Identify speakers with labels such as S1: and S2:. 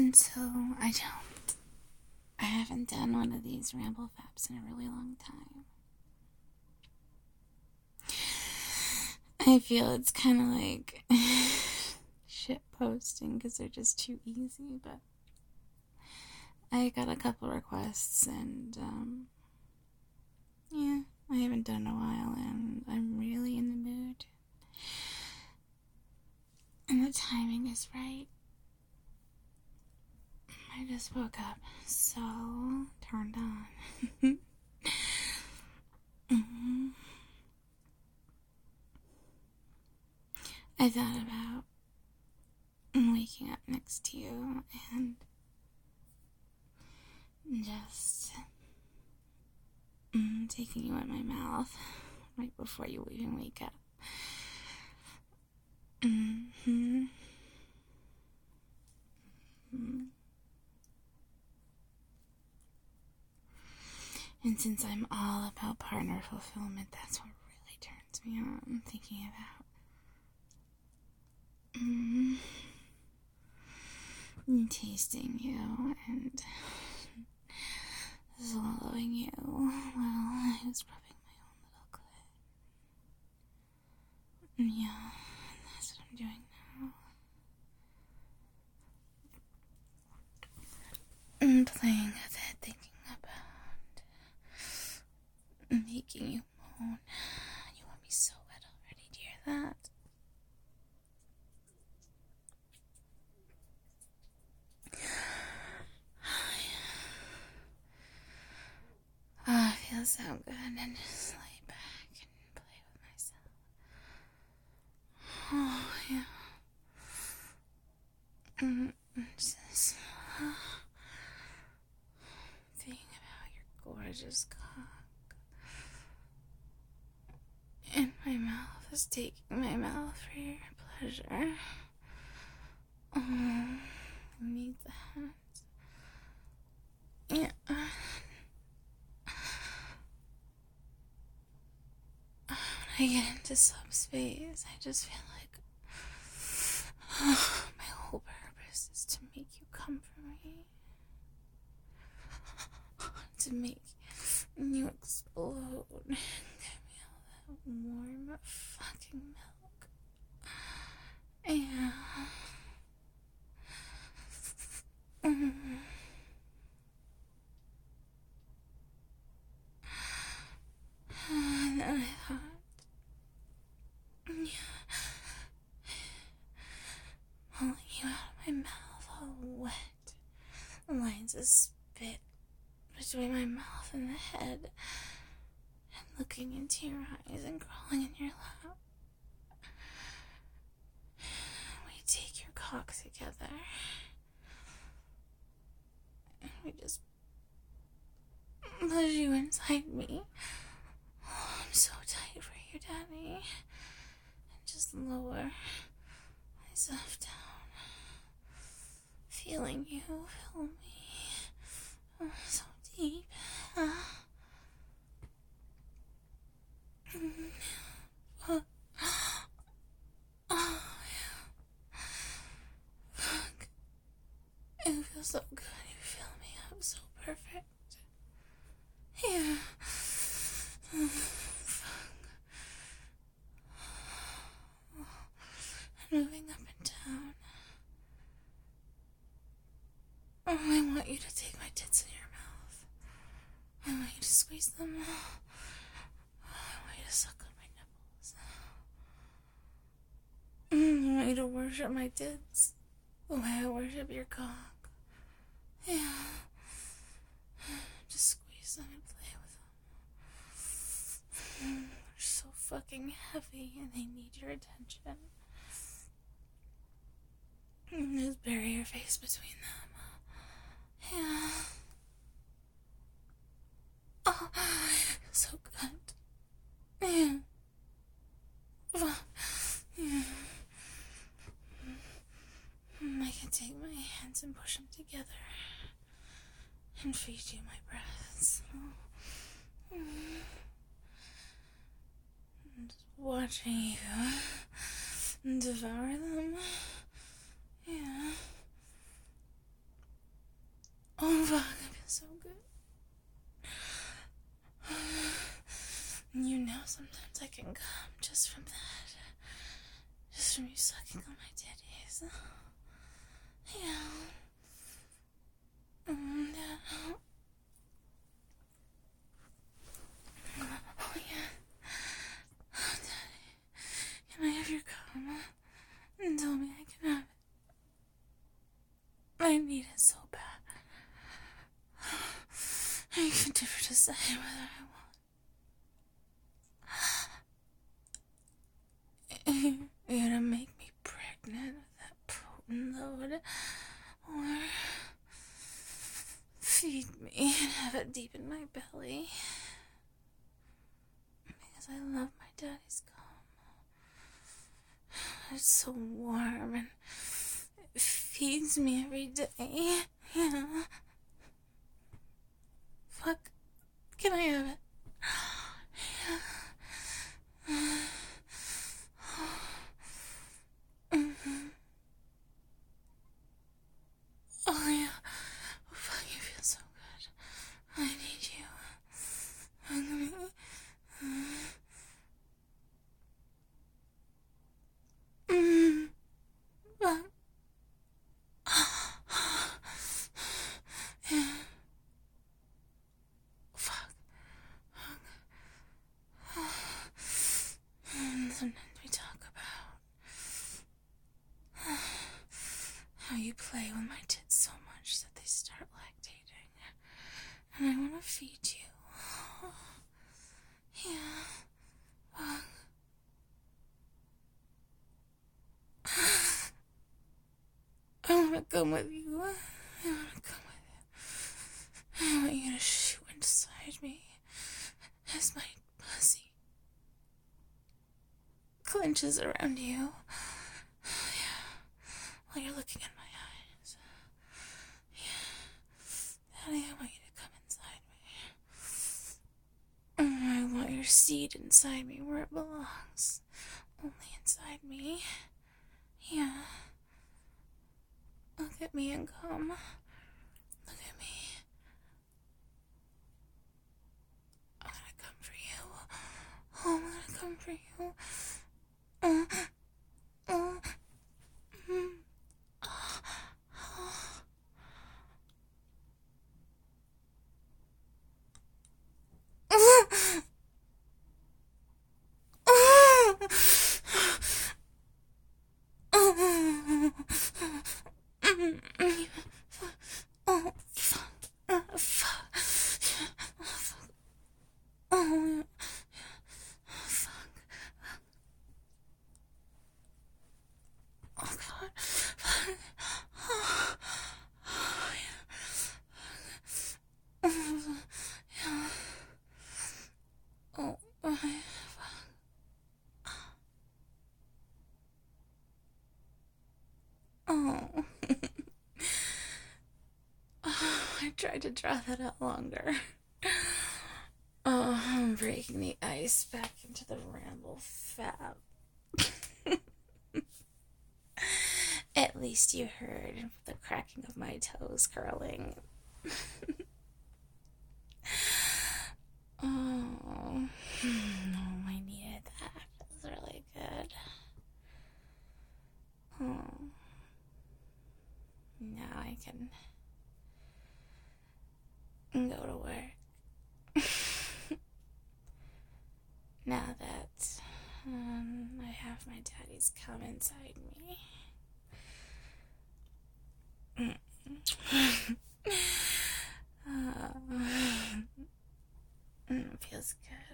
S1: And so I haven't done one of these ramble faps in a really long time. I feel it's kind of like shit posting because they're just too easy, but I got a couple requests and yeah, I haven't done in a while and I'm really in the mood. And the timing is right. I just woke up so turned on. mm-hmm. I thought about waking up next to you and just taking you in my mouth right before you even wake up. Mm-hmm. Mm-hmm. And since I'm all about partner fulfillment, that's what really turns me on, thinking about tasting you and swallowing you while I was rubbing my own little clit. Yeah, that's what I'm doing now. And playing with it, thinking about making you moan. You want me so wet already, do you hear that? Oh, it feels so good, and just lay back and play with myself. Oh, yeah. Just thinking about your gorgeous cock. And my mouth is taking my mouth for your pleasure. Oh, I need that. Yeah. When I get into subspace, I just feel like my whole purpose is to make you come for me. To make you explode. Give me all that warm fucking milk. Yeah. And then I thought, pulling you out of my mouth all wet, lines of spit between my mouth and the head, and looking into your eyes and crawling in your lap. We take your cock together, and we just push you inside me. Oh, I'm so tight for you, Daddy. And just lower myself down, feeling you fill me so deep. Oh, yeah. Fuck. It feels so good. You fill me up so perfect. Yeah. Fuck. I'm moving up and down. Oh, I want you to take my tits in your mouth. I want you to squeeze them. I want you to suck on my nipples. I want you to worship my tits the way I worship your cock. Yeah. Just squeeze them and play with them. They're so fucking heavy and they need your attention. Just bury your face between them. Yeah. Oh, so good. Yeah. Yeah. I can take my hands and push them together and feed you my breaths. Just watching you devour them. Yeah. sometimes I can come just from that. Just from you sucking on my titties. Yeah. Oh, yeah. Oh, Daddy. Can I have your cum? And tell me I can have it. I need it so bad. I can never decide whether I want. You're gonna make me pregnant with that potent load, or feed me and have it deep in my belly, because I love my daddy's cum. It's so warm and it feeds me every day. Yeah. Fuck. Can I have it? Oh, yeah. Oh, fuck, you feel so good. I need you. Fuck. Yeah. Fuck. And sometimes we talk about how you play with my tits so much that they start lactating. And I want to feed you. Yeah. I want to come with you. I want to come with you. I want you to shoot inside me as my pussy clenches around you. Yeah. While you're looking in my eyes. Yeah. Daddy, I want you to come inside me. I want your seed inside me where it belongs. Only inside me. Yeah. Look at me and come. Look at me. I'm gonna come for you. Oh, I'm gonna come for you. Oh, fuck. Fuck. Oh, fuck. Oh, God. Fuck. Oh, yeah. Yeah. Oh, oh. I tried to draw that out longer. Oh, I'm breaking the ice back into the ramble fab. At least you heard the cracking of my toes curling. Oh, I needed that. It was really good. Oh, now I can go to work. Now that I have my daddy's cum inside me. It feels good.